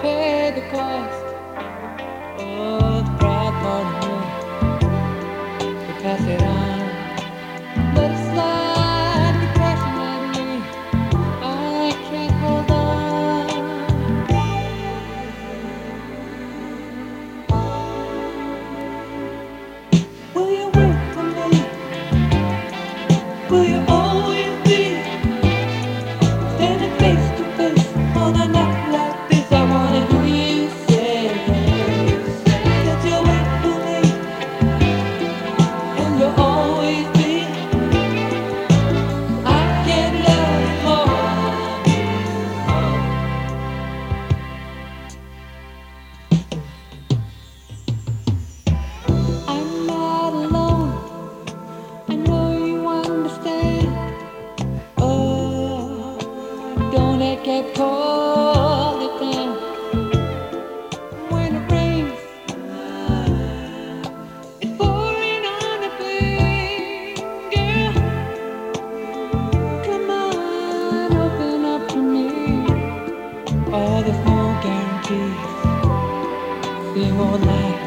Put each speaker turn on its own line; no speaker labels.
pay the cost of the proud morning to pass it on. Let it slide, be crashing at me. I can't hold on. Will you wait for me? Will you always be standing face to face on a night like this? I wanna hear you say that you'll wait for me and you'll always be. I can't love you more. I'm not alone. I know you understand. Oh, don't it get cold it down when it rains? It's pouring on the plain, girl. Come on, open up to me. Oh, there's no guarantees. Thing won't last.